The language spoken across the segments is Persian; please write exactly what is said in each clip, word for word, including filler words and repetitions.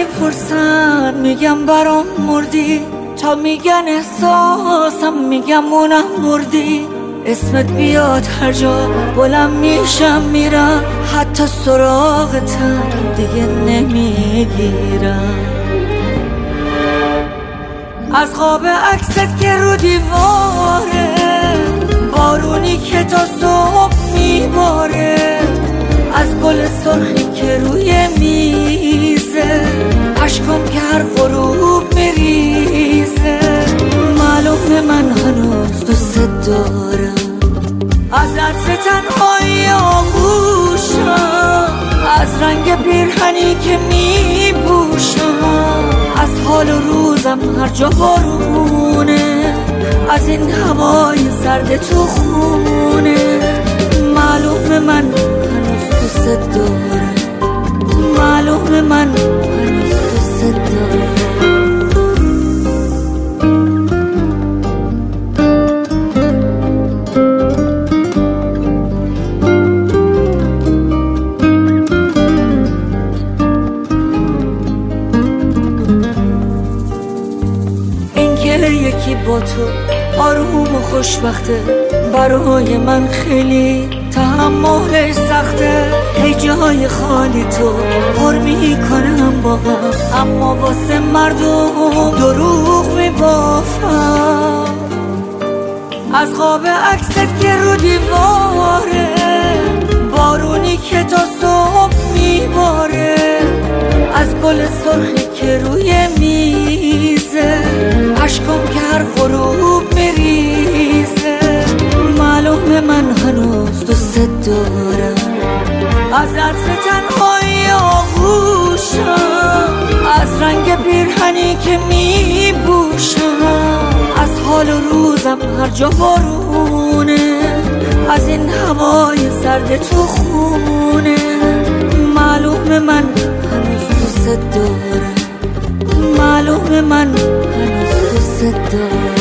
میپرسن میگم برام مردی، تا میگن احساسم میگم اونم مردی. اسمت بیاد هر جا بلند میشم میرم، حتی سراغتم دیگه نمیگیرم. از خواب عکست که رو دیواره، بارونی که تا صبح میباره، از گل سرخی که روی میزه، عشقم که هر غروب میریزه. معلومه من هنوز دوست دارم، از لطف تنهایی آغوشم، از رنگ پیرهنی که میپوشم، از حال و روزم هر جا بارونه، از این هوای سرد تو خونه. معلومه من هنوز دوست دارم، معلومه من هنوز دوست دارم. یکی با تو آروم و خوشبخته، برای من خیلی تحملش سخته. هی جای خالی تو پر میکنم با غم، اما واسه مردم دروغ میبافم. از خواب عکست که رو دیواره، بارونی که تا صبح میباره، از گل سرخی که روی میزه، عشقم که هر غروب میریزه. معلومه من هنوز دوست دارم، از لطف تنهایی آغوشم، از رنگ پیرهنی که میپوشم، از حال و روزم هر جا بارونه، از این هوای سرد تو خونه. معلومه من هنوز دوست دارم، معلومه من هنوز دوست دارم.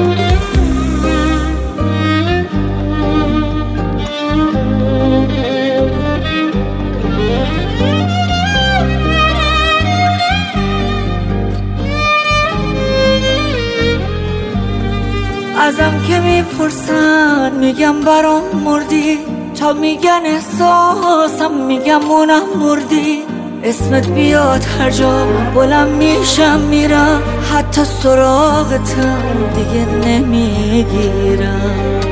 ازم که میپرسن میگم برام مردی، تا میگن احساسم میگم اونم مردی. اسمت بیاد هر جا بلند میشم میرم، حتی سراغتم دیگه نمیگیرم.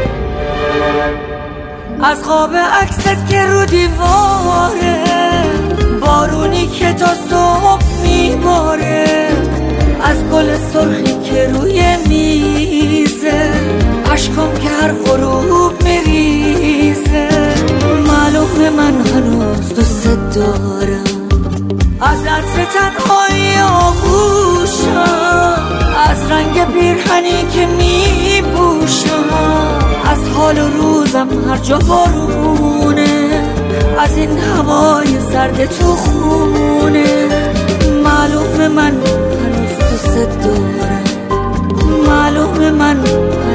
از خواب عکست که رو دیواره، بارونی که تا صبح میباره، از گل سرخی که روی میزه، عشقم که هر غروب میریزه. معلومه من هنوز دوست دارم، از لطف تنهایی آغوشم، از رنگ پیرهنی که میپوشم، از حال و روزم هر جا بارونه، از این هوای سرد تو خونه. معلومه من هنوز دوست دارم، معلومه من